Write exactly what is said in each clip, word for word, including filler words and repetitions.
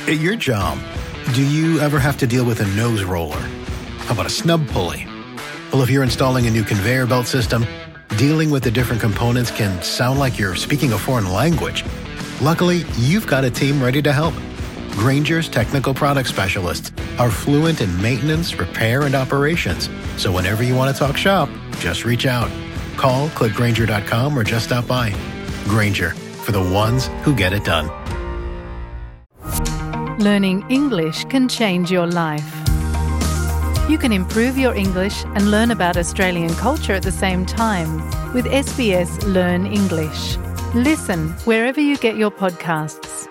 At your job, do you ever have to deal with a nose roller? How about a snub pulley? Well, if you're installing a new conveyor belt system, dealing with the different components can sound like you're speaking a foreign language. Luckily, you've got a team ready to help. Grainger's technical product specialists are fluent in maintenance, repair, and operations. So whenever you want to talk shop, just reach out. Call, click Grainger dot com, or just stop by. Grainger, for the ones who get it done. Learning English can change your life. You can improve your English and learn about Australian culture at the same time with S B S Learn English. Listen wherever you get your podcasts.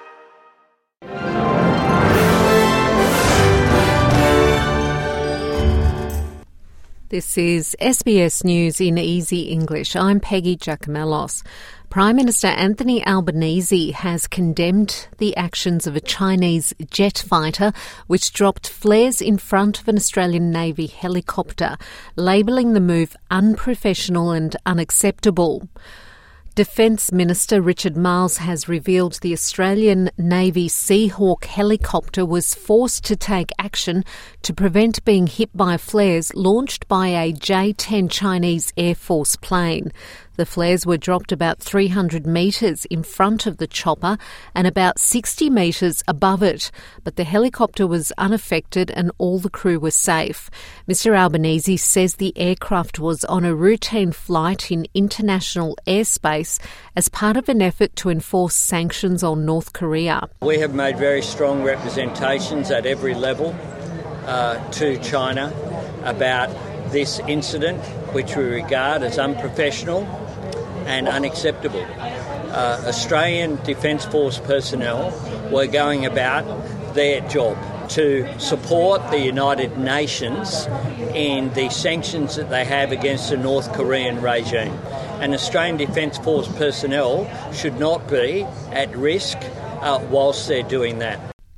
This is S B S News in Easy English. I'm Peggy Giacomellos. Prime Minister Anthony Albanese has condemned the actions of a Chinese jet fighter which dropped flares in front of an Australian Navy helicopter, labelling the move unprofessional and unacceptable. Defence Minister Richard Marles has revealed the Australian Navy Seahawk helicopter was forced to take action to prevent being hit by flares launched by a J ten Chinese Air Force plane. The flares were dropped about three hundred metres in front of the chopper and about sixty metres above it, but the helicopter was unaffected and all the crew were safe. Mister Albanese says the aircraft was on a routine flight in international airspace as part of an effort to enforce sanctions on North Korea. We have made very strong representations at every level uh, to China about this incident, which we regard as unprofessional and unacceptable. Uh, Australian Defence Force personnel were going about their job to support the United Nations in the sanctions that they have against the North Korean regime. And Australian Defence Force personnel should not be at risk uh, whilst they're doing that.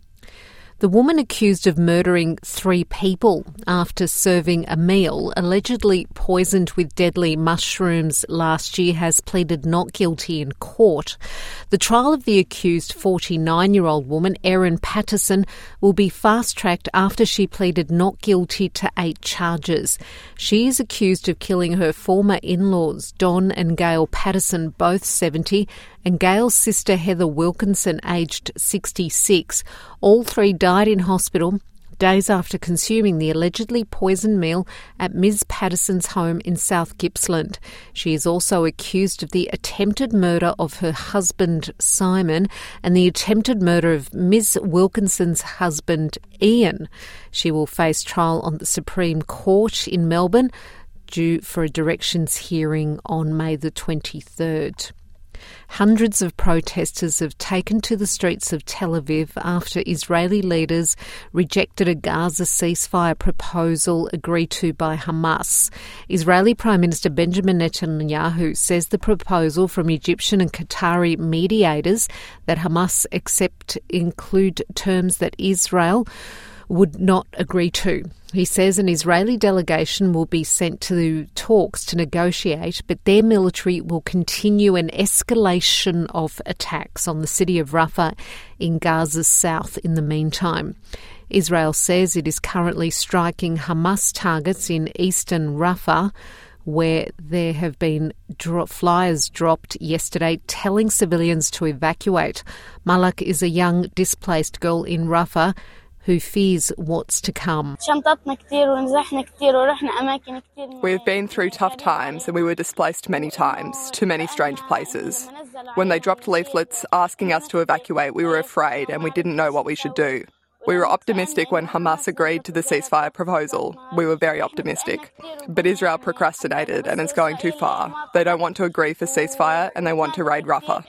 The woman accused of murdering three people after serving a meal allegedly poisoned with deadly mushrooms last year has pleaded not guilty in court. The trial of the accused forty-nine-year-old woman, Erin Patterson, will be fast-tracked after she pleaded not guilty to eight charges. She is accused of killing her former in-laws, Don and Gail Patterson, both seventy, and Gail's sister Heather Wilkinson, aged sixty-six. All three died in hospital days after consuming the allegedly poisoned meal at Miz Patterson's home in South Gippsland. She is also accused of the attempted murder of her husband Simon and the attempted murder of Miz Wilkinson's husband Ian. She will face trial on the Supreme Court in Melbourne, due for a directions hearing on May the twenty-third. Hundreds of protesters have taken to the streets of Tel Aviv after Israeli leaders rejected a Gaza ceasefire proposal agreed to by Hamas. Israeli Prime Minister Benjamin Netanyahu says the proposal from Egyptian and Qatari mediators that Hamas accept include terms that Israel would not agree to. He says an Israeli delegation will be sent to talks to negotiate, but their military will continue an escalation of attacks on the city of Rafah in Gaza's south in the meantime. Israel says it is currently striking Hamas targets in eastern Rafah, where there have been dro- flyers dropped yesterday telling civilians to evacuate. Malak is a young displaced girl in Rafah who fears what's to come. We've been through tough times and we were displaced many times, to many strange places. When they dropped leaflets asking us to evacuate, we were afraid and we didn't know what we should do. We were optimistic when Hamas agreed to the ceasefire proposal. We were very optimistic. But Israel procrastinated and is going too far. They don't want to agree for ceasefire and they want to raid Rafah.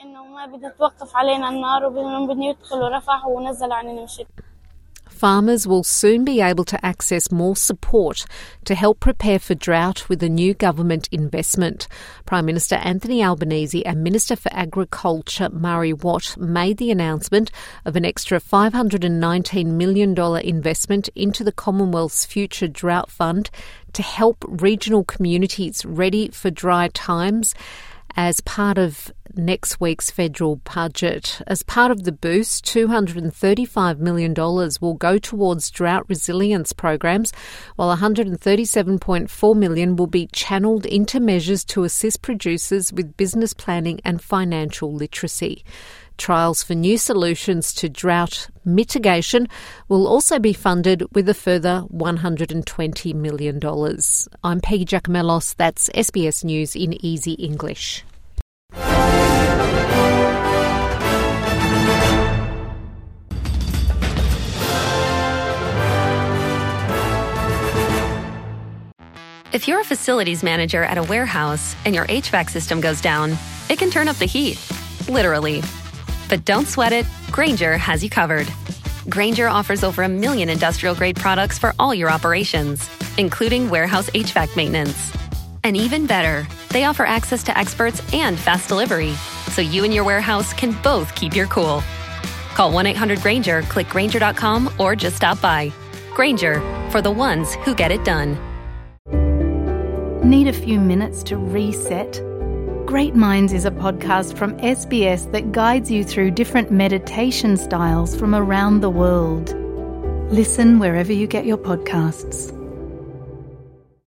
Farmers will soon be able to access more support to help prepare for drought with a new government investment. Prime Minister Anthony Albanese and Minister for Agriculture Murray Watt made the announcement of an extra five hundred nineteen million dollars investment into the Commonwealth's Future Drought Fund to help regional communities ready for dry times as part of next week's federal budget. As part of the boost, two hundred thirty-five million dollars will go towards drought resilience programs, while one hundred thirty-seven point four million dollars will be channelled into measures to assist producers with business planning and financial literacy. Trials for new solutions to drought mitigation will also be funded with a further one hundred twenty million dollars. I'm Peggy Giacomellos, that's S B S News in Easy English. If you're a facilities manager at a warehouse and your H V A C system goes down, it can turn up the heat, literally. But don't sweat it, Grainger has you covered. Grainger offers over a million industrial-grade products for all your operations, including warehouse H V A C maintenance. And even better, they offer access to experts and fast delivery, so you and your warehouse can both keep your cool. Call one eight hundred Grainger, click Grainger dot com, or just stop by. Grainger, for the ones who get it done. Need a few minutes to reset? Great Minds is a podcast from S B S that guides you through different meditation styles from around the world. Listen wherever you get your podcasts.